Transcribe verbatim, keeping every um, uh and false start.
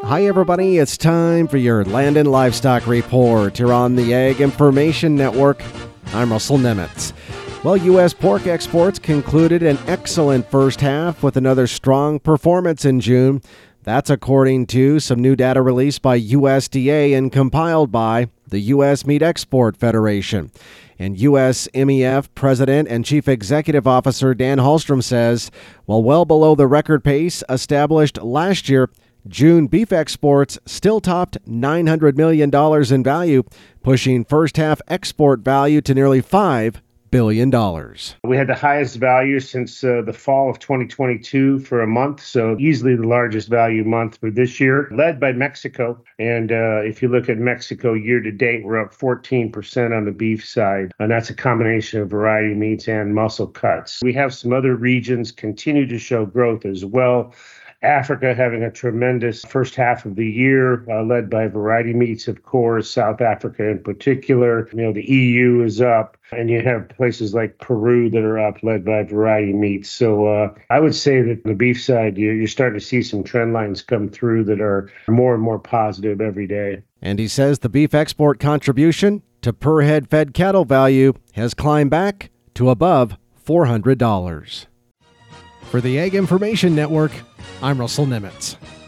Hi everybody, it's time for your Land and Livestock Report here on the Ag Information Network. I'm Russell Nemitz. Well, U S pork exports concluded an excellent first half with another strong performance in June. That's according to some new data released by U S D A and compiled by the U S Meat Export Federation. And U S M E F President and Chief Executive Officer Dan Hallstrom says, while well below the record pace established last year, June beef exports still topped nine hundred million dollars in value, pushing first-half export value to nearly five billion dollars. We had the highest value since uh, the fall of twenty twenty-two for a month, so easily the largest value month for this year, led by Mexico. And uh, if you look at Mexico year to date, we're up fourteen percent on the beef side, and that's a combination of variety meats and muscle cuts. We have some other regions continue to show growth as well. Africa having a tremendous first half of the year, uh, led by variety meats, of course, South Africa in particular. You know, the E U is up, and you have places like Peru that are up, led by variety meats. So uh, I would say that on the beef side, you're, you're starting to see some trend lines come through that are more and more positive every day. And he says the beef export contribution to per head fed cattle value has climbed back to above four hundred dollars. For the Ag Information Network, I'm Russell Nemitz.